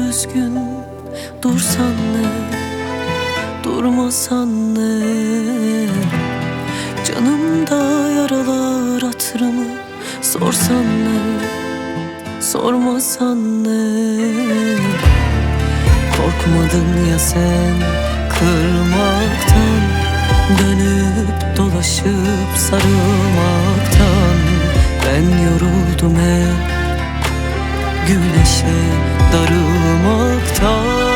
düzgün dursan ne, durmasan ne? Canımda yaralar hatırımı sorsan ne, sormasan ne? Korkmadın ya sen kırmaktan, dönüp dolaşıp sarılmaktan. Ben yoruldum hep güneşe darılmaktan.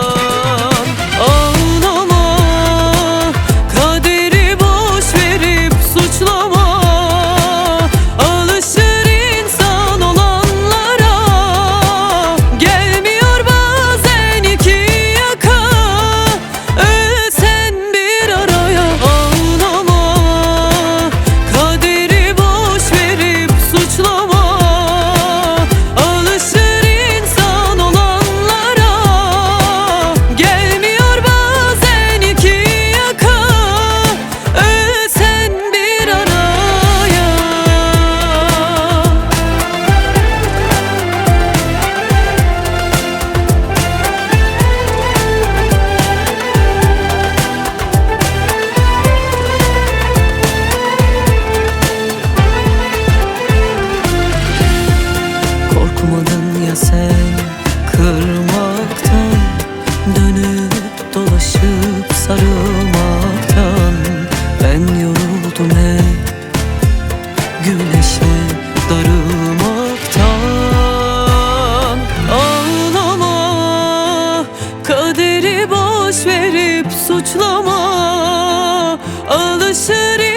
Ağlama, kaderi boş verip suçlama. Alışır insan olanlara, gelmiyor bazen iki yaka. Ölsen bir araya. Ağlama, kaderi boş verip suçlama. Korkmadın ya sen kırmaktan, dönüp dolaşıp sarılmaktan. Ben yoruldum hep güneşe darılmaktan. Ağlama, kaderi boş verip suçlama. Alışır